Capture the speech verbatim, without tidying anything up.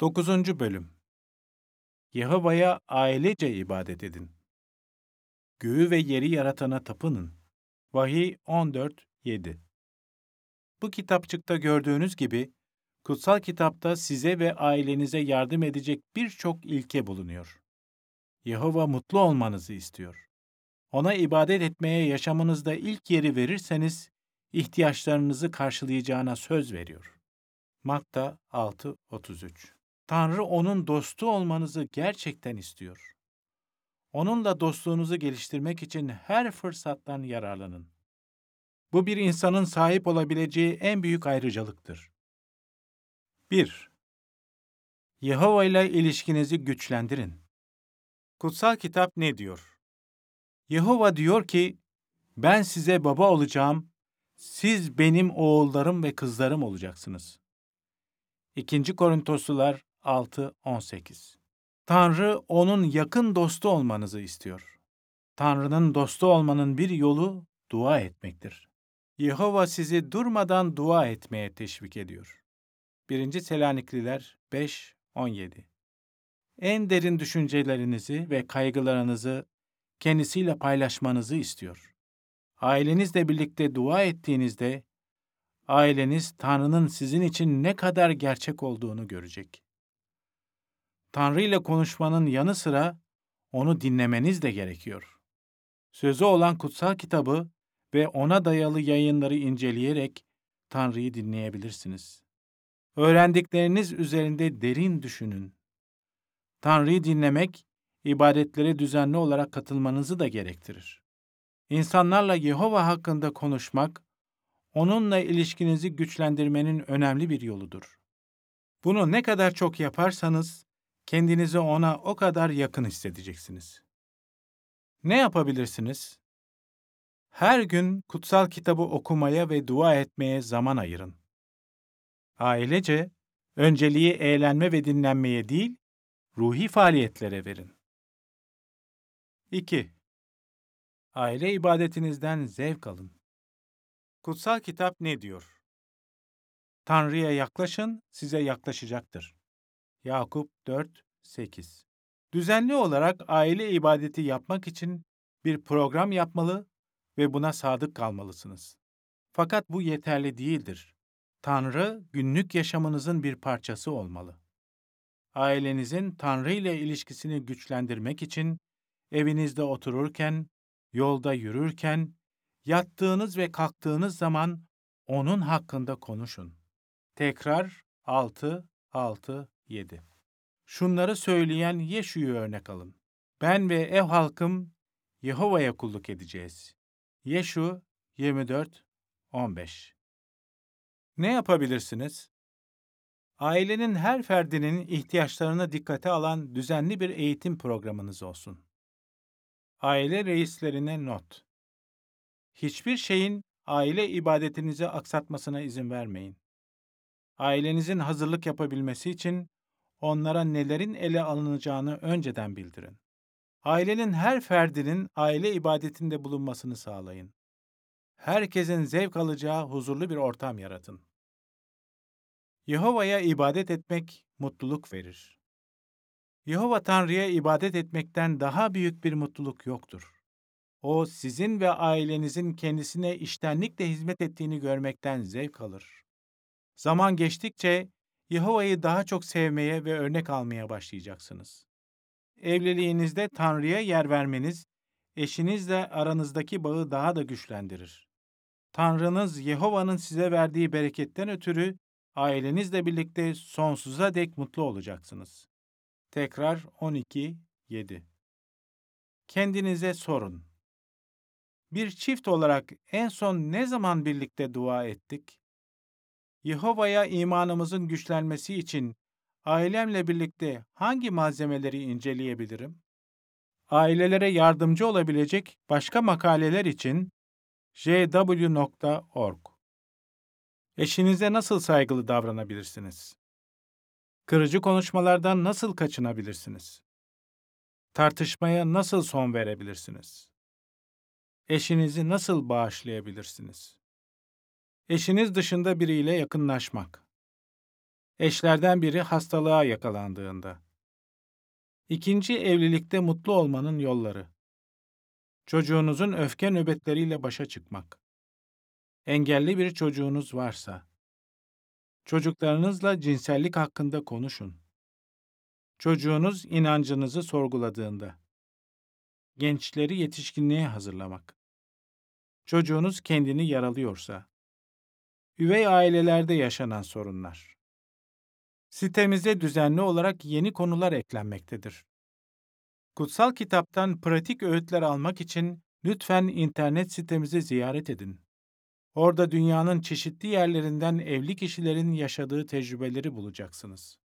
Dokuzuncu Bölüm Yahova'ya ailece ibadet edin. Göğü ve yeri yaratana tapının. Vahiy on dört yedi. Bu kitapçıkta gördüğünüz gibi, kutsal kitapta size ve ailenize yardım edecek birçok ilke bulunuyor. Yahova mutlu olmanızı istiyor. Ona ibadet etmeye yaşamınızda ilk yeri verirseniz, ihtiyaçlarınızı karşılayacağına söz veriyor. Matta altı otuz üç. Tanrı onun dostu olmanızı gerçekten istiyor. Onunla dostluğunuzu geliştirmek için her fırsattan yararlanın. Bu bir insanın sahip olabileceği en büyük ayrıcalıktır. bir. Yehova ile ilişkinizi güçlendirin. Kutsal kitap ne diyor? Yehova diyor ki, ben size baba olacağım, siz benim oğullarım ve kızlarım olacaksınız. İkinci Korintoslular altı on sekiz. Tanrı onun yakın dostu olmanızı istiyor. Tanrı'nın dostu olmanın bir yolu dua etmektir. Yehova sizi durmadan dua etmeye teşvik ediyor. birinci Selanikliler beş on yedi. En derin düşüncelerinizi ve kaygılarınızı kendisiyle paylaşmanızı istiyor. Ailenizle birlikte dua ettiğinizde, aileniz Tanrı'nın sizin için ne kadar gerçek olduğunu görecek. Tanrı ile konuşmanın yanı sıra onu dinlemeniz de gerekiyor. Sözü olan kutsal kitabı ve ona dayalı yayınları inceleyerek Tanrı'yı dinleyebilirsiniz. Öğrendikleriniz üzerinde derin düşünün. Tanrı'yı dinlemek, ibadetlere düzenli olarak katılmanızı da gerektirir. İnsanlarla Yehova hakkında konuşmak, onunla ilişkinizi güçlendirmenin önemli bir yoludur. Bunu ne kadar çok yaparsanız, kendinizi ona o kadar yakın hissedeceksiniz. Ne yapabilirsiniz? Her gün kutsal kitabı okumaya ve dua etmeye zaman ayırın. Ailece, önceliği eğlenme ve dinlenmeye değil, ruhi faaliyetlere verin. iki. Aile ibadetinizden zevk alın. Kutsal kitap ne diyor? Tanrı'ya yaklaşın, size yaklaşacaktır. Yakup dört sekiz. Düzenli olarak aile ibadeti yapmak için bir program yapmalı ve buna sadık kalmalısınız. Fakat bu yeterli değildir. Tanrı, günlük yaşamınızın bir parçası olmalı. Ailenizin Tanrı ile ilişkisini güçlendirmek için evinizde otururken, yolda yürürken, yattığınız ve kalktığınız zaman onun hakkında konuşun. Tekrar altı altı yedi. Şunları söyleyen Yeşu'yu örnek alın. Ben ve ev halkım Yehova'ya kulluk edeceğiz. Yeşu yirmi dört on beş. Ne yapabilirsiniz? Ailenin her ferdinin ihtiyaçlarını dikkate alan düzenli bir eğitim programınız olsun. Aile reislerine not. Hiçbir şeyin aile ibadetinizi aksatmasına izin vermeyin. Ailenizin hazırlık yapabilmesi için onlara nelerin ele alınacağını önceden bildirin. Ailenin her ferdinin aile ibadetinde bulunmasını sağlayın. Herkesin zevk alacağı huzurlu bir ortam yaratın. Yehova'ya ibadet etmek mutluluk verir. Yehova Tanrı'ya ibadet etmekten daha büyük bir mutluluk yoktur. O, sizin ve ailenizin kendisine içtenlikle hizmet ettiğini görmekten zevk alır. Zaman geçtikçe Yehova'yı daha çok sevmeye ve örnek almaya başlayacaksınız. Evliliğinizde Tanrı'ya yer vermeniz, eşinizle aranızdaki bağı daha da güçlendirir. Tanrınız Yehova'nın size verdiği bereketten ötürü ailenizle birlikte sonsuza dek mutlu olacaksınız. Tekrar on iki yedi. Kendinize sorun. Bir çift olarak en son ne zaman birlikte dua ettik? Yehova'ya imanımızın güçlenmesi için ailemle birlikte hangi malzemeleri inceleyebilirim? Ailelere yardımcı olabilecek başka makaleler için j w nokta org. Eşinize nasıl saygılı davranabilirsiniz? Kırıcı konuşmalardan nasıl kaçınabilirsiniz? Tartışmaya nasıl son verebilirsiniz? Eşinizi nasıl bağışlayabilirsiniz? Eşiniz dışında biriyle yakınlaşmak. Eşlerden biri hastalığa yakalandığında. İkinci evlilikte mutlu olmanın yolları. Çocuğunuzun öfke nöbetleriyle başa çıkmak. Engelli bir çocuğunuz varsa. Çocuklarınızla cinsellik hakkında konuşun. Çocuğunuz inancınızı sorguladığında. Gençleri yetişkinliğe hazırlamak. Çocuğunuz kendini yaralıyorsa. Üvey ailelerde yaşanan sorunlar. Sitemize düzenli olarak yeni konular eklenmektedir. Kutsal Kitaptan pratik öğütler almak için lütfen internet sitemizi ziyaret edin. Orada dünyanın çeşitli yerlerinden evli kişilerin yaşadığı tecrübeleri bulacaksınız.